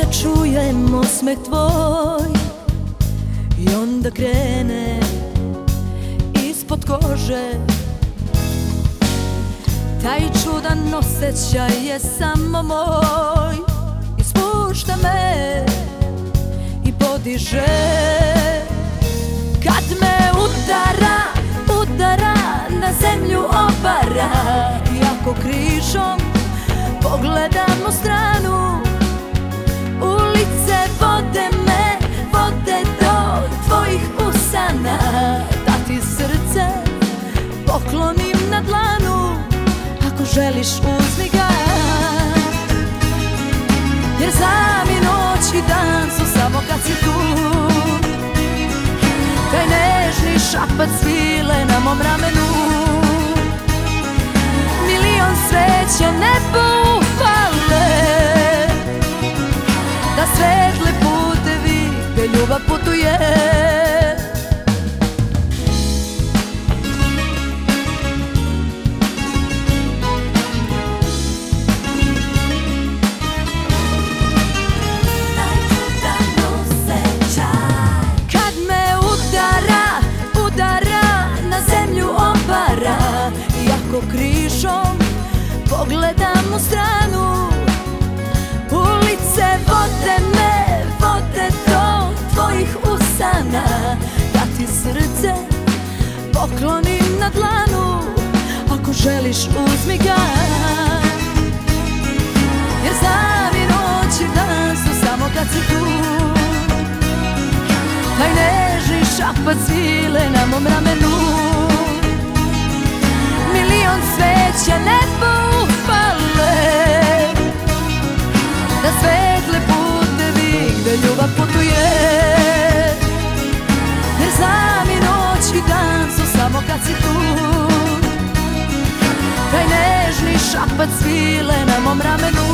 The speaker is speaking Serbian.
čujem osmeh tvoj i onda krene ispod kože. Taj čudan osjećaj je samo moj i spušta me i podiže. Kad me udara, udara, na zemlju obara, i ako križom pogledam u stranu, ulice vode me, vode do tvojih usana. Da ti srce poklonim na dlanu, ako želiš uzmi ga, jer znam i noć i dan su samo kad si tu. Taj nežni šapac svile na mom ramenu, milion sveća nebo upale, da svetle putevi gde ljubav putuje. Iako križom pogledam u stranu, ulice vode me, vode do tvojih usana. Da ti srce poklonim na dlanu, ako želiš uzmi ga, jer znam i noć i dan su samo kad si tu. Taj nežni šapac svile na mom ramenu, milion sveća nebo upale, da svetle putevi gde ljubav putuje. Jer znam i noć i dan su samo kad si tu. Taj nežni šapac svile na mom ramenu,